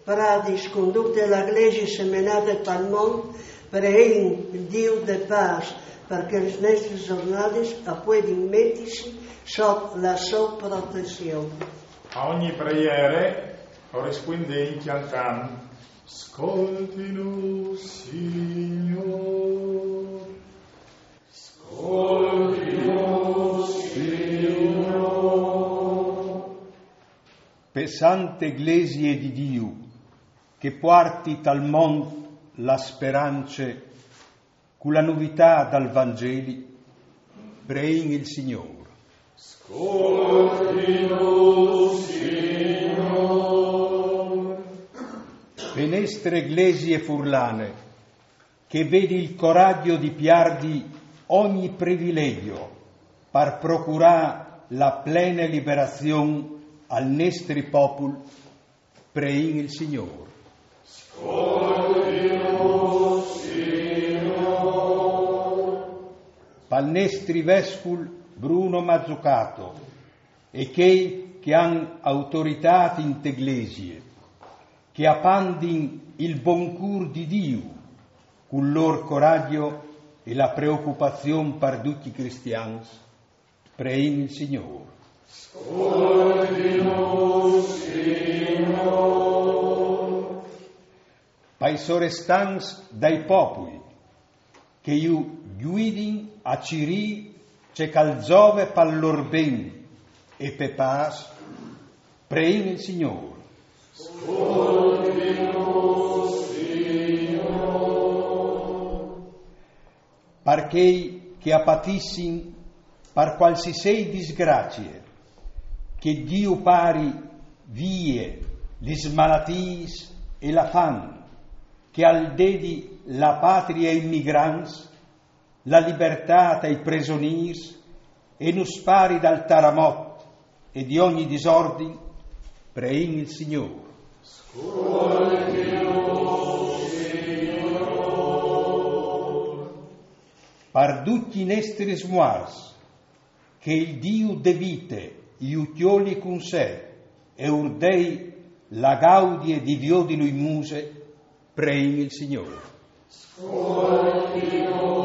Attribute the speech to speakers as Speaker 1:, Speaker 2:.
Speaker 1: paradis conducte l'Eglésia semenada pel món, preguem el Déu de paz, perquè les nostres jornades puguin mettersi sotto la sua protezione.
Speaker 2: A ogni preghiera corrispondenti cantando Ascoltino, Signor, ascoltino, Signor.
Speaker 3: Per sante Ecclesie di Dio, che porti tal mondo la speranza con la novità dal Vangeli, preghi il Signore.
Speaker 2: Ascoltino, Signor.
Speaker 3: Le nostre Ecclesie furlane, che vedi il coraggio di piardi ogni privilegio per procurare la plena liberazione al nostro popolo, preghi il Signore.
Speaker 2: Ascoltino, Signor.
Speaker 3: Pal nostri vescovo Bruno Mazzucato e che hanno autorità in Ecclesie, che appandin il buon cur di Dio, con loro coraggio e la preoccupazione per tutti i cristiani, preghi il Signore.
Speaker 2: Ascoltino, Signor.
Speaker 3: Pai sorestans dai popoli, che io guidin a Ciri c'è calzove per lor ben e per paz, preghi il Signore.
Speaker 2: Ascoltino, Signor.
Speaker 3: Perché che appatissin per qualsiasi disgrazie, che Dio pari vie, le malattie e la fame, che al dedi la patria ai migranti, la libertà ai prigionieri, e non spari dal taramot e di ogni disordine, preghi il Signore.
Speaker 2: Ascoltino, Signor.
Speaker 3: Per tutti i nostri smuars, che il Dio de vite iutioli con sé e urdei la gaudie di Dio di lui muse, preghi il Signore.
Speaker 2: Ascoltino,